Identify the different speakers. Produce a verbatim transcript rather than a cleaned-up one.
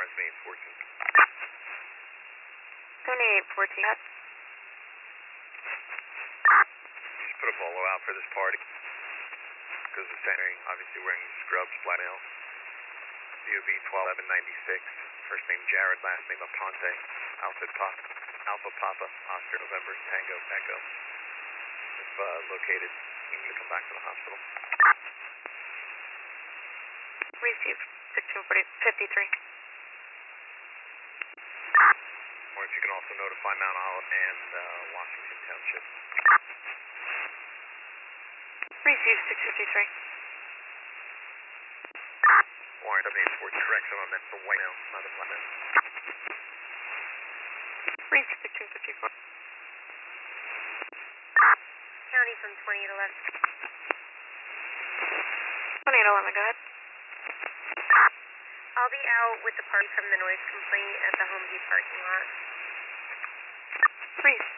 Speaker 1: seventy-eight fourteen.
Speaker 2: seventy-eight fourteen.
Speaker 1: Just put a bolo out for this party. Because the centering, obviously wearing scrubs, black male. U V twelve eleven ninety-six. First name Jared, last name Aponte. Alpha Papa, Alpha Papa, Oscar November, Tango, Echo. If uh, located, you need to come back to the hospital.
Speaker 2: Received sixteen fifty-three.
Speaker 1: Or if you can also notify Mount Olive and uh, Washington Township.
Speaker 2: Received six fifty-three.
Speaker 1: Warren seventy-eight fourteen, correct, someone meant the white male, not the black male.
Speaker 2: Received sixteen fifty-four.
Speaker 3: County from twenty-eight eleven.
Speaker 2: twenty-eight eleven, go ahead.
Speaker 3: I'll be out with the party from the noise complaint at the Home Depot parking lot.
Speaker 2: Freeze.